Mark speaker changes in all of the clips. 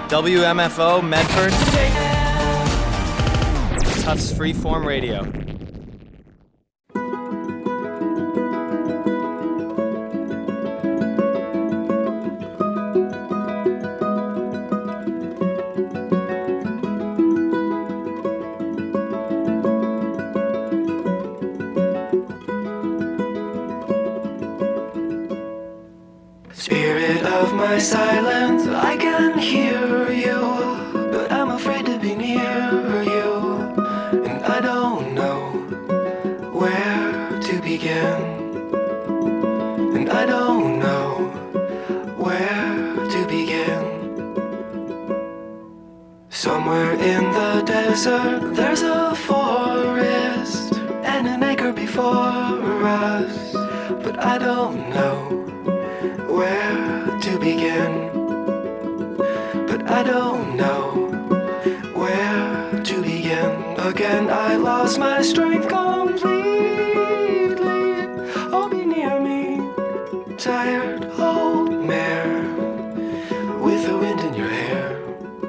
Speaker 1: WMFO Medford. Tufts Freeform Radio.
Speaker 2: Spirit of my silence, I can hear you, but I'm afraid to be near you, and I don't know where to begin, and I don't know where to begin. Somewhere in the desert, there's a forest, and an acre before us, but I don't know where to begin, but I don't know where to begin. Again, I lost my strength completely. Oh, be near me, tired old mare with the wind in your hair.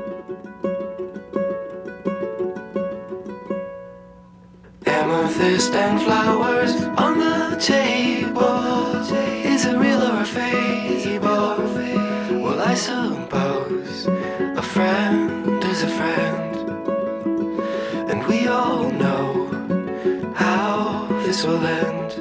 Speaker 2: Amethyst and flowers on the table. Is it real or a fable? Well, I suppose a friend is a friend, and we all know how this will end.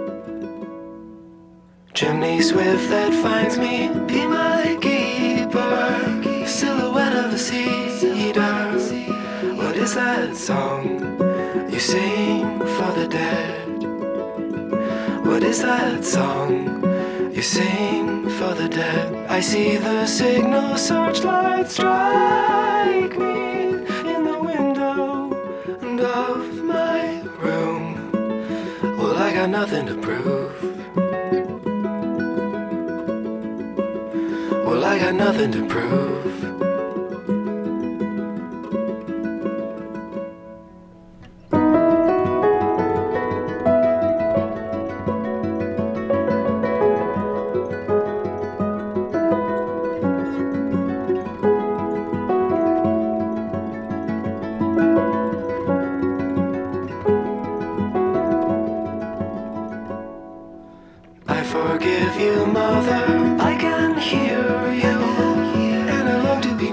Speaker 2: Chimney swift that finds me, be my keeper. Silhouette of the cedar. What is that song you sing for the dead? What is that song you sing for the dead? I see the signal searchlight strike me in the window of my room. Well, I got nothing to prove. Well, I got nothing to prove. Forgive you, mother, I can hear you, and I long to be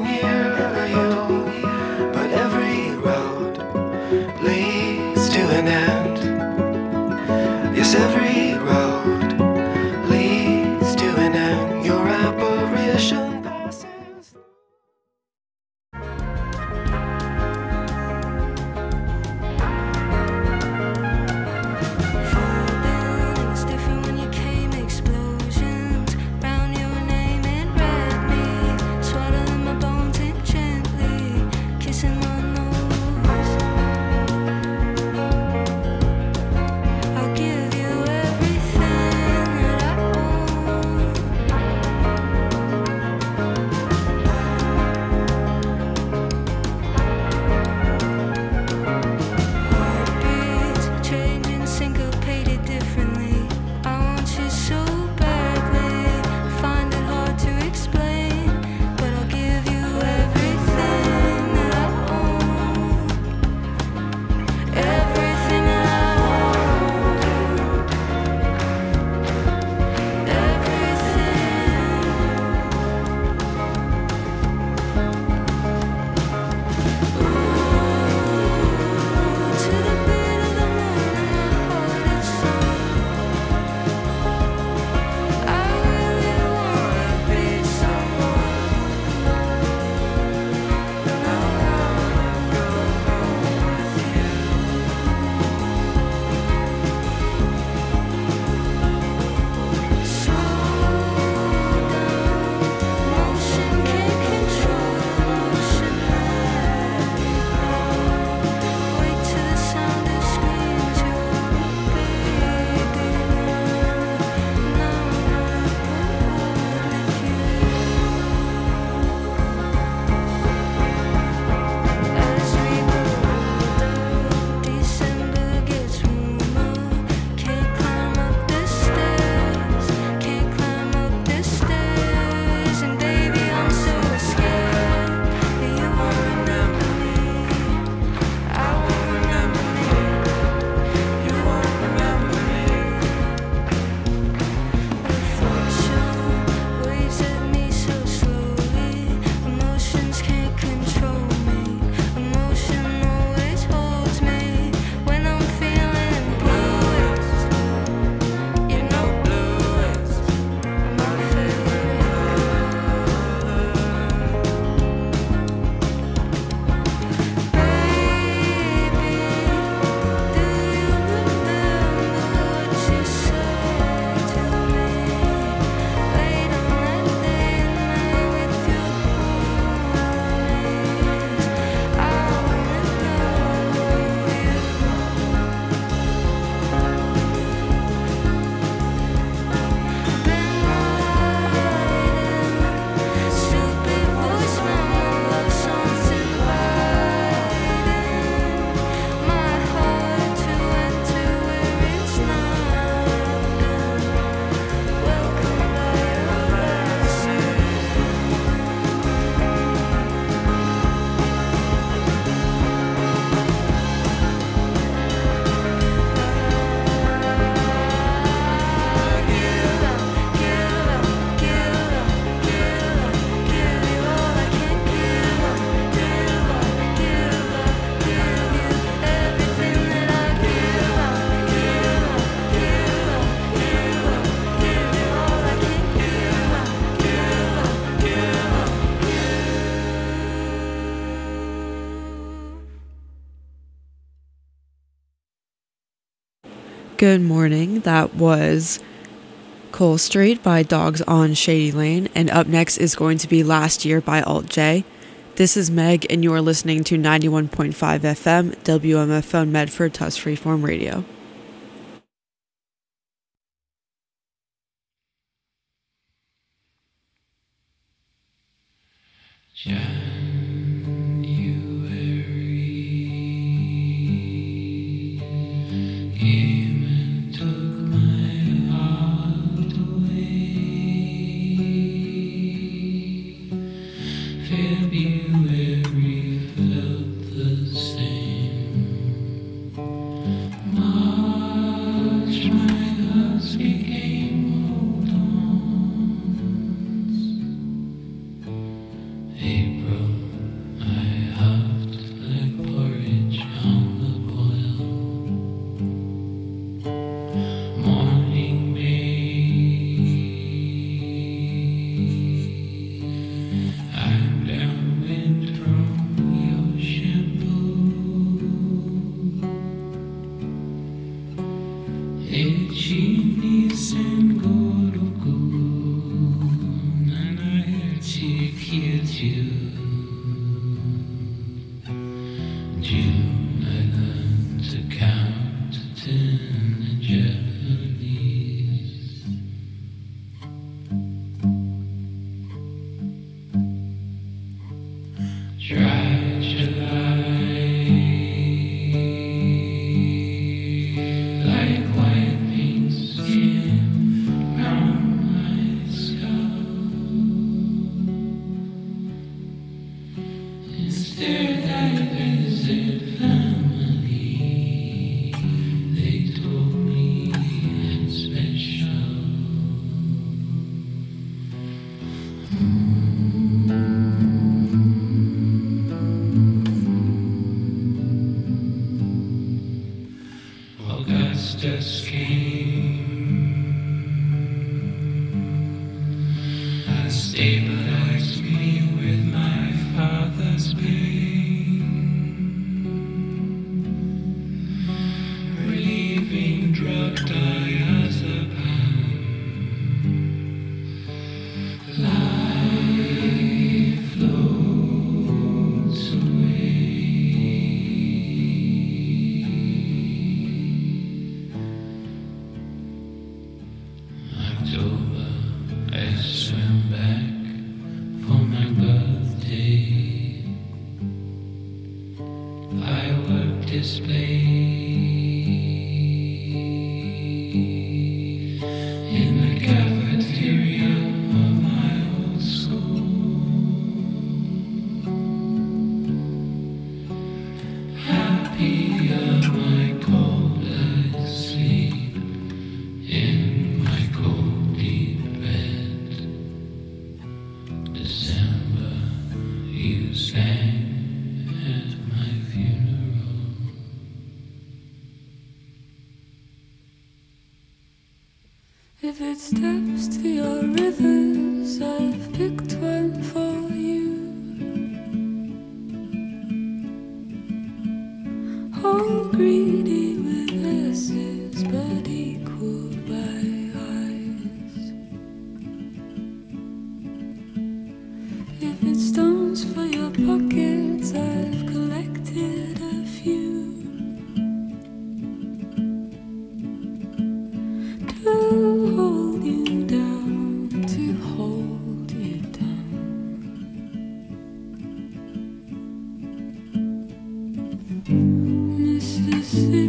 Speaker 3: Good morning. That was Cole Street by Dogs on Shady Lane, and up next is going to be Last Year by Alt J. This is Meg, and you are listening to 91.5 FM, WMFO Medford, Tufts Freeform Radio.
Speaker 4: If it steps to your rivers, I've picked one for you. All greedy with S's, but equal by eyes. If it stones for your pockets, I've collected a few. Mississippi.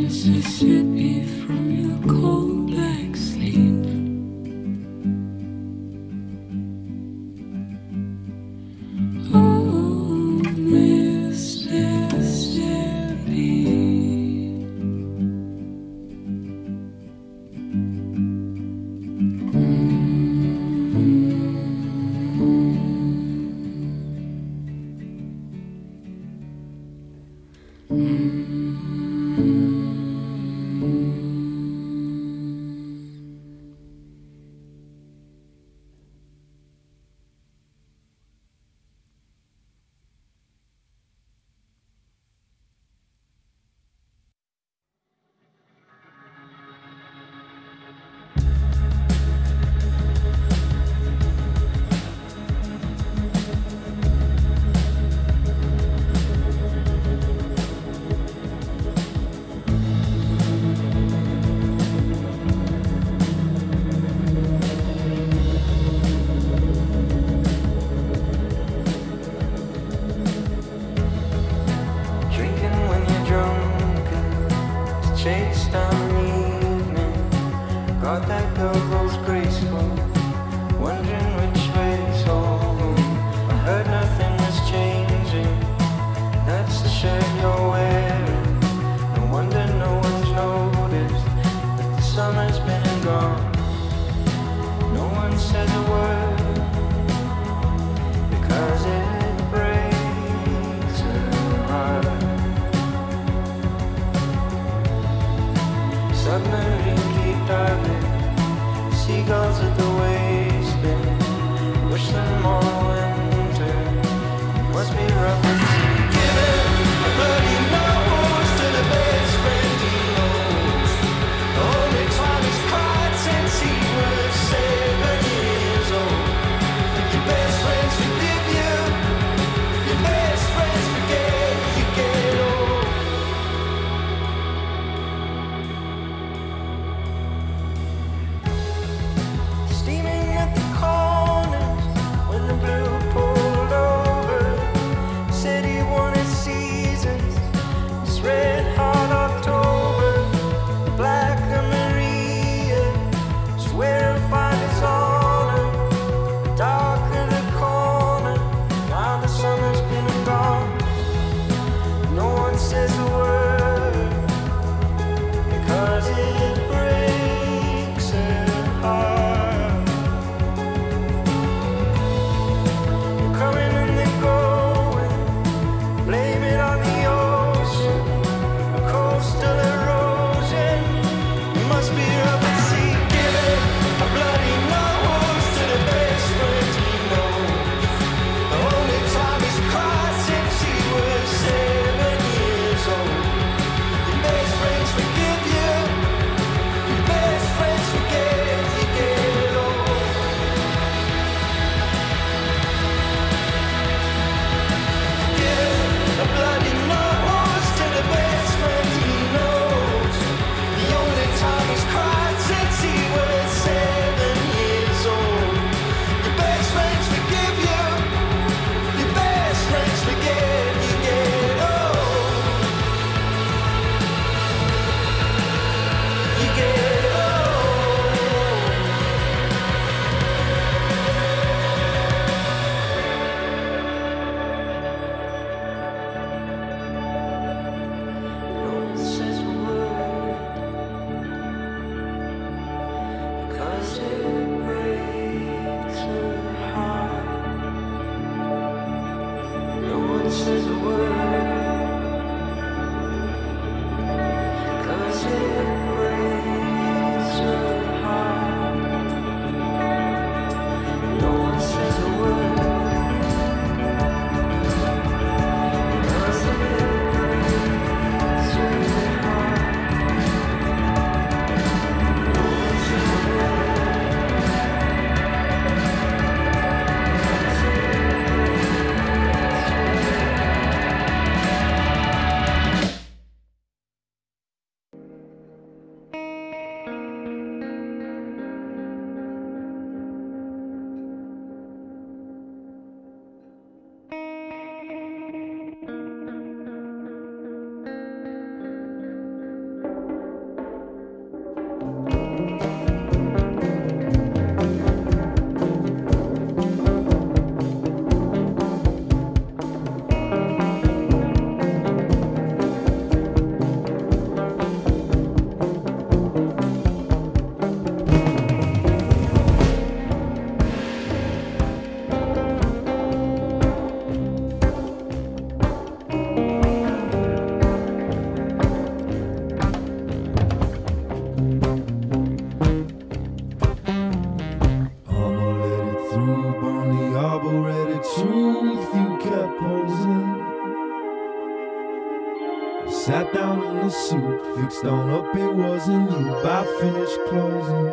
Speaker 4: Mississippi from your cold black sleep. Oh, Mississippi.
Speaker 2: Chase down the evening, got that girl goes graceful, wondering which way's home. I heard nothing was changing, that's the shirt you're wearing. No wonder no one's noticed that the summer's been and gone. No one says a word, because it breaks her heart. Submarine keep diving,
Speaker 5: Sat down in the suit, fixed on up, it wasn't you. By finished closing,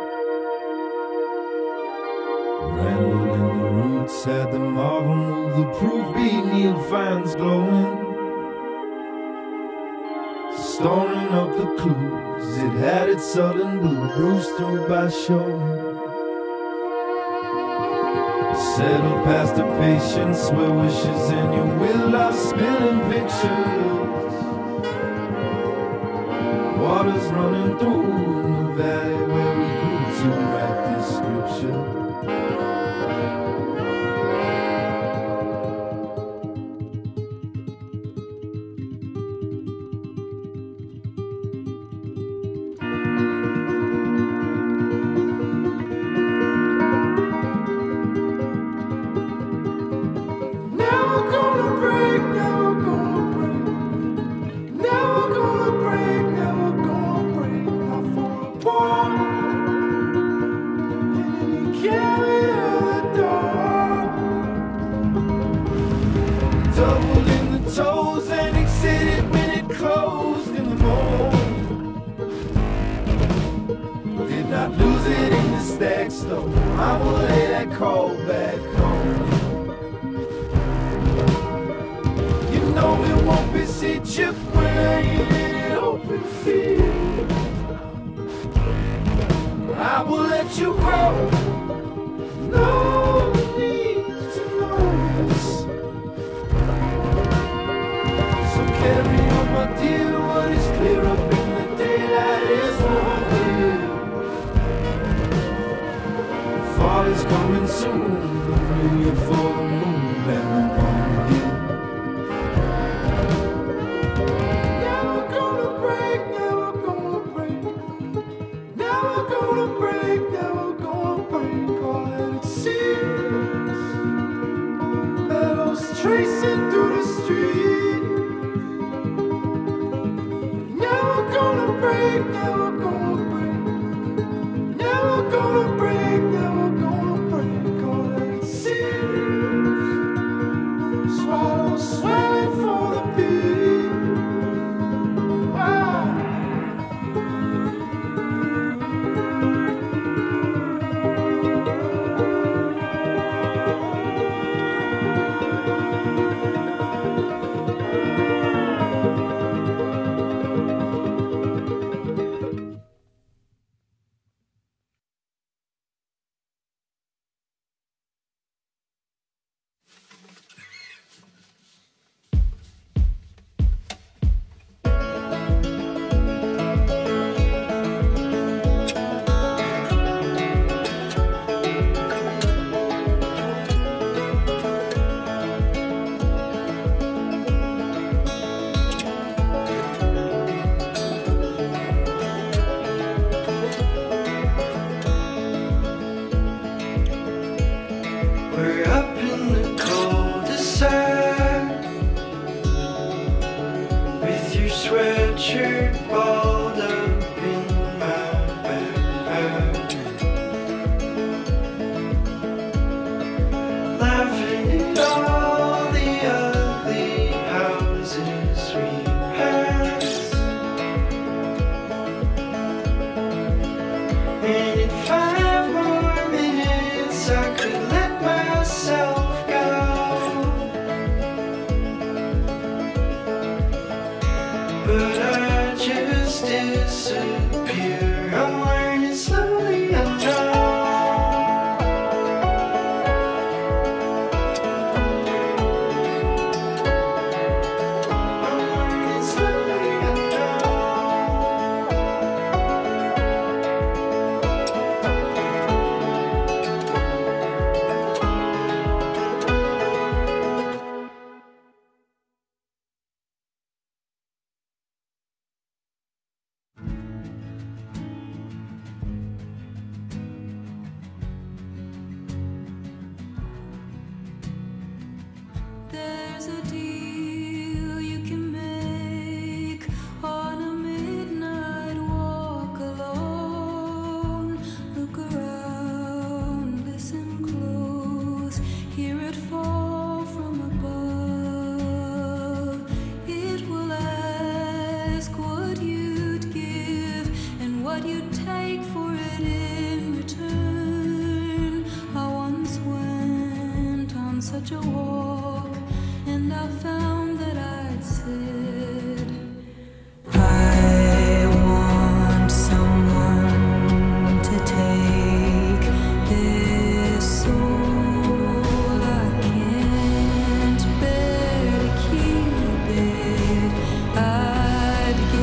Speaker 5: rambled in the roots, had the marble move, the proof beat Neil Fines glowing. Storing up the clues, it had its southern blue, bruised through by showing. Settled past the patience where wishes and your will are spilling pictures. Water's running through the valley where we grew to write this scripture. Doubled in the toes and exited when it closed in the morning. Did not lose it in the stacks though. I will lay that call back home. You know it won't be see chip when I ain't in an open field. I will let you grow. No need to know this. Carry on, my dear, what is clear up in the daylight is more clear. Fall is coming soon, hallelujah for the moon and upon you. Never gonna break, never gonna break. Never gonna break, never gonna break. All that it seems, meadows tracing through the street. Never gonna break, never gonna break. Never gonna break, never gonna break. All that it seems, swallow swelling for the beat. Wow.
Speaker 2: We're up in the cul-de-sac with your sweatshirt balled up in my backpack, laughing at all the ugly houses we pass. And in 5 more minutes I could let myself go, but I just disappear. I'm learning slowly, I know. I'm learning slowly, I know.
Speaker 4: There's a deal you can make on a midnight walk alone. Look around, listen close, hear it fall from above. It will end.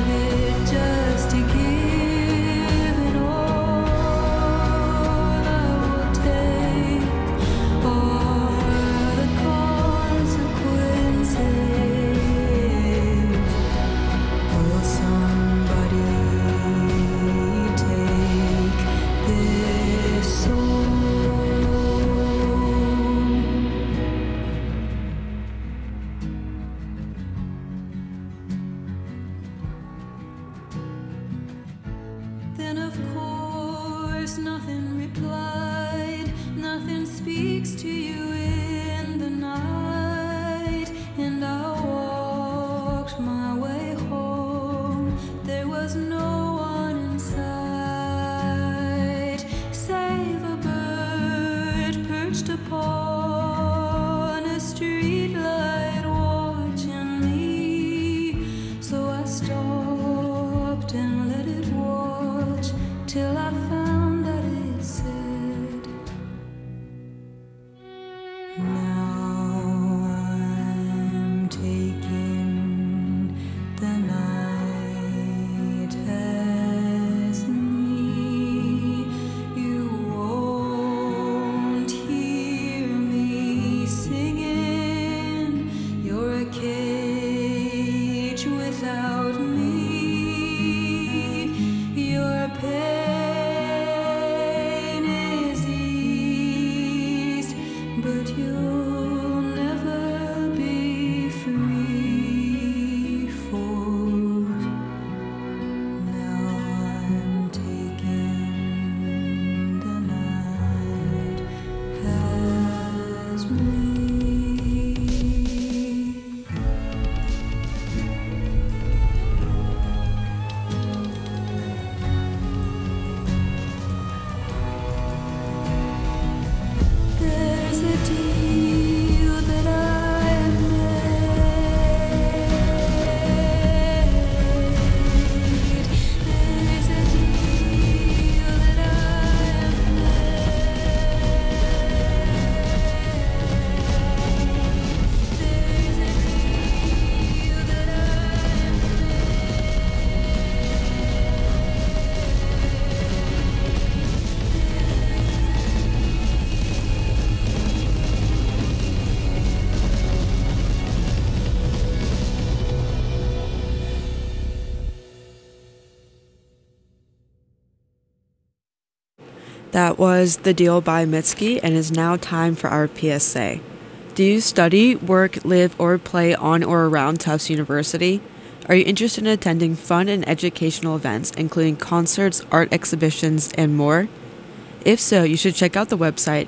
Speaker 3: That was The Deal by Mitski, and is now time for our PSA. Do you study, work, live, or play on or around Tufts University? Are you interested in attending fun and educational events, including concerts, art exhibitions, and more? If so, you should check out the website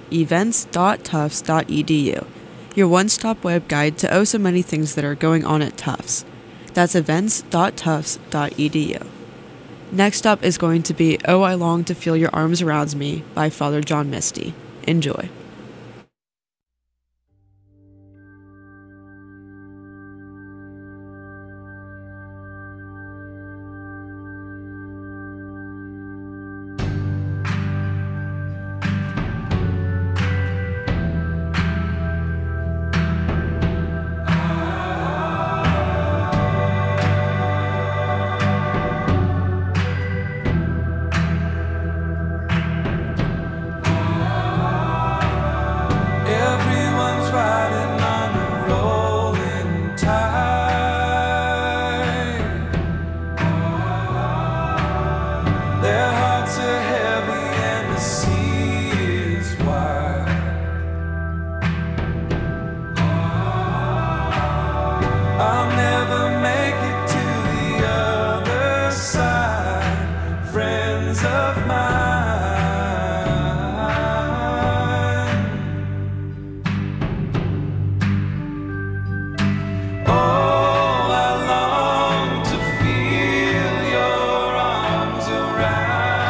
Speaker 3: events.tufts.edu, your one-stop web guide to so many things that are going on at Tufts. That's events.tufts.edu. Next up is going to be Oh I Long to Feel Your Arms Around Me by Father John Misty. Enjoy.
Speaker 2: Feel your arms around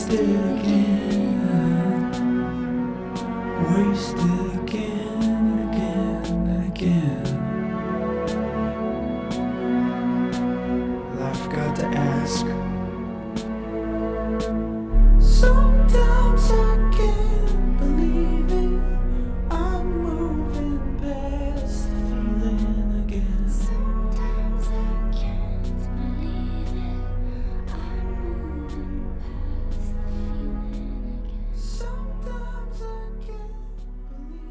Speaker 5: wasted again, wasted again and again and again. Life got to ask. Sometimes I can't believe it. I'm moving past the feeling again.
Speaker 4: Sometimes I can't believe it. I'm moving past the feeling again.
Speaker 5: Sometimes I can't believe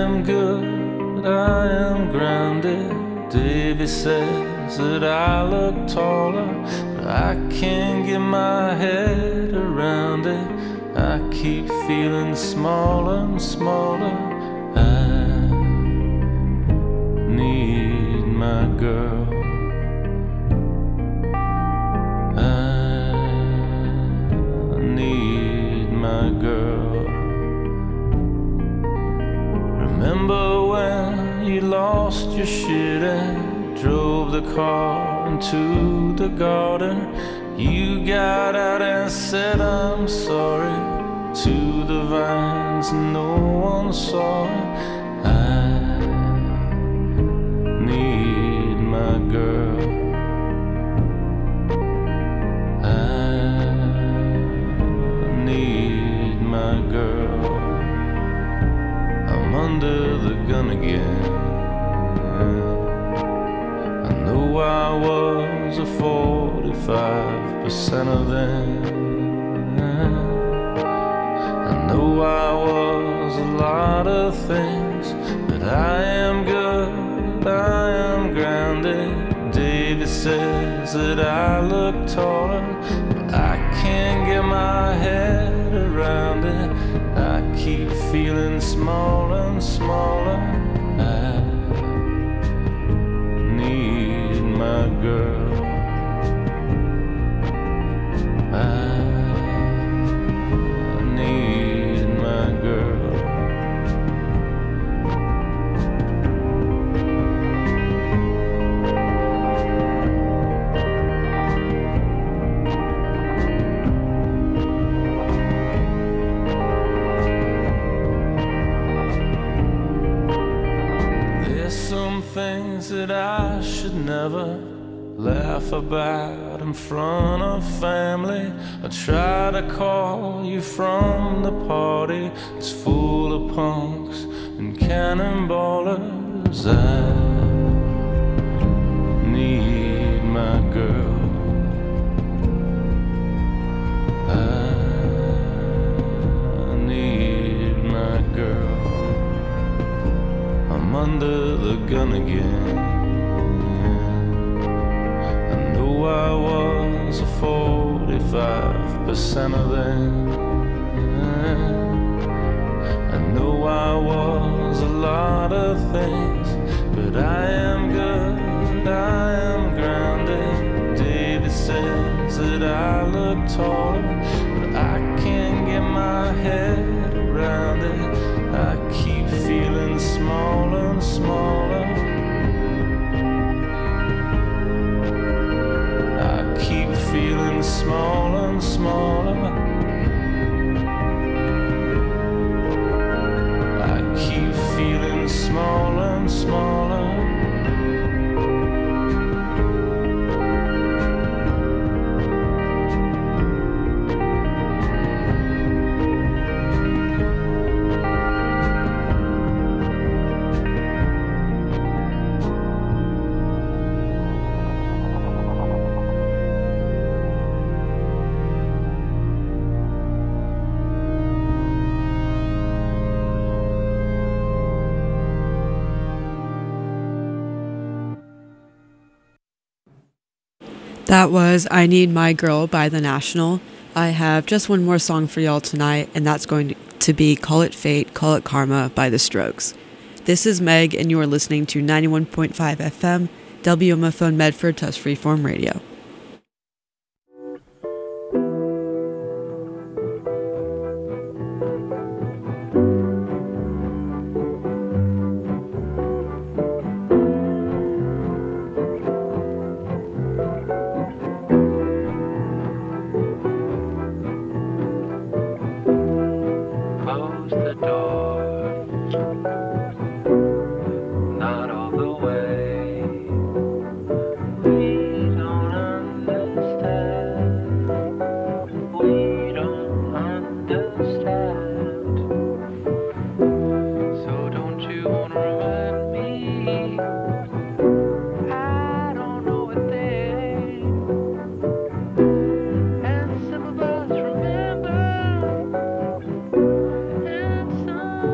Speaker 6: am good, I am grounded. Davy says that I look taller, but I can't get my head around it. I keep feeling smaller and smaller. I need my girl. I need my girl. Remember when you lost your shit and drove the car into the garden? You got out and said I'm sorry to the vines, no one saw it. I need my girl. I need my girl. I'm under the gun again. I know I was a 45% of them. I know I was a lot of things, but I am good, I am grounded. David says that I look taller, but I can't get my head around it. I keep feeling smaller and smaller. I need my girl. I need my girl. There's some things that I should never laugh about in front of family. I try to call you from the party. It's full of punks and cannonballers. I need my girl. I need my girl. I'm under the gun again. I was a 45% of them. I know I was a lot of things, but I am good, I am grounded. David says that I look taller, but I can't get my head around it. I keep feeling smaller and smaller. Keep feeling smaller and smaller. I keep feeling smaller and smaller.
Speaker 3: That was I Need My Girl by The National. I have just one more song for y'all tonight, and that's going to be Call It Fate, Call It Karma by The Strokes. This is Meg, and you are listening to 91.5 FM, WMFO Medford, Tusk Freeform Radio.
Speaker 5: Some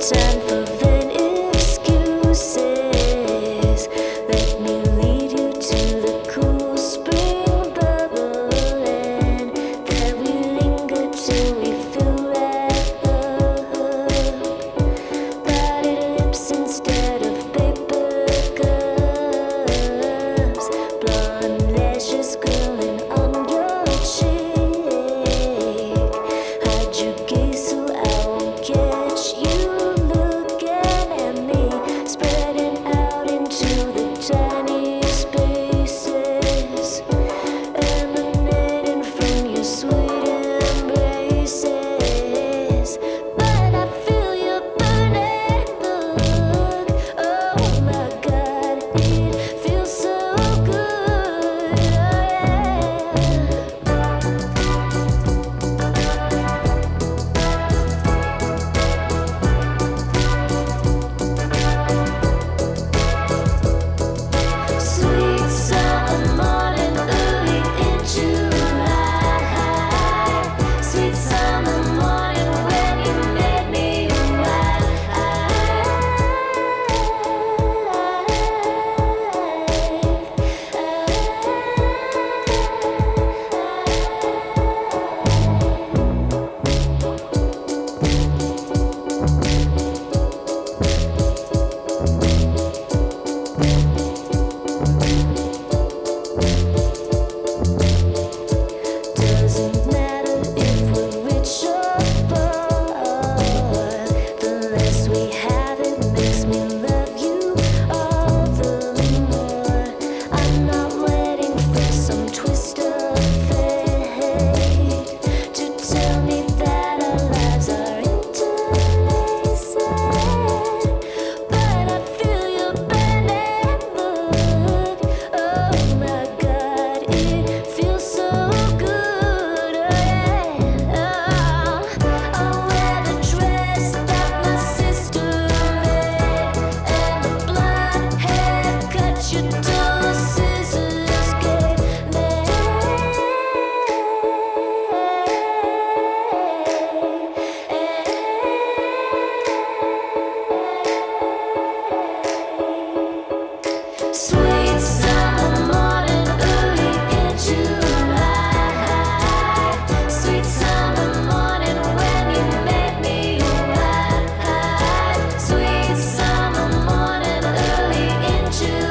Speaker 7: time for vain excuses. Let me lead you to the cool spring bubble, and there we linger till we feel wrapped up. Parted lips instead of paper cups, blonde lashes curling on your cheek. Hide your gaze so I won't catch you looking at me, spreading out into the tiny spaces, emanating from your sweet embraces. But I feel your burning look. Oh my God, it feels so good. Oh yeah. Sweet summer morning, early in July. Sweet summer morning when you made me Doesn't matter if we're rich or poor, the less we have it makes me love you all the more. I'm not waiting for some twist of fate to tell me that our lives are interlaced, but I feel your burning look. Oh my God, it feels so good. Oh yeah. I'll wear the dress that my sister made, and the blonde haircut your dull scissors gave me. Sweet summer morning, early in July. Sweet summer morning when you made me wild. Sweet summer morning, early in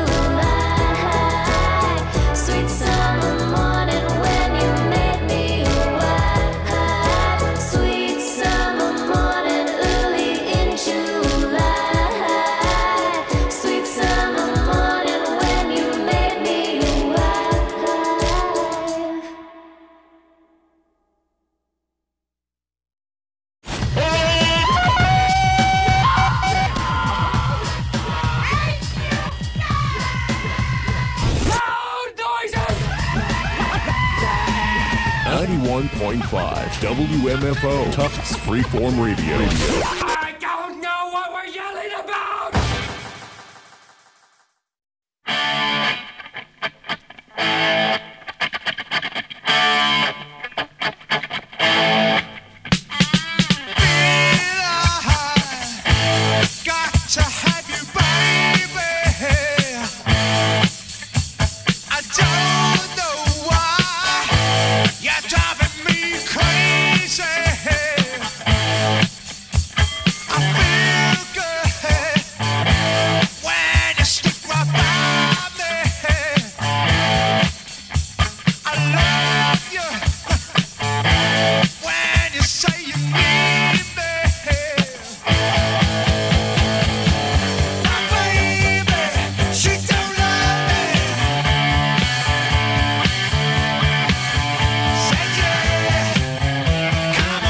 Speaker 7: July. Sweet summer morning when you made me wild. Sweet summer morning, early in July. Sweet summer morning when you made me wild.
Speaker 8: 91.5 WMFO Tufts Freeform Radio.
Speaker 5: I don't know what we're yelling about!
Speaker 9: Got to have you, baby. I don't know why you're driving me crazy. I feel good when you stick right by me. I love you when you say you need me. My baby, she don't love me. Say yeah, come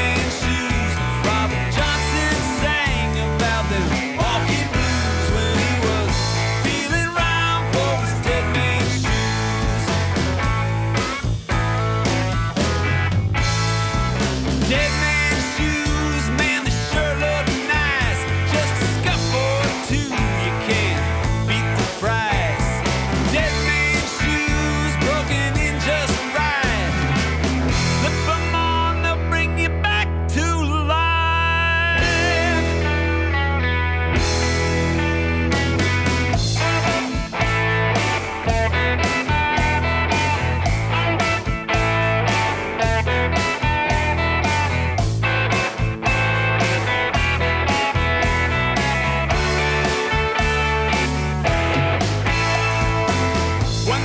Speaker 9: can't see.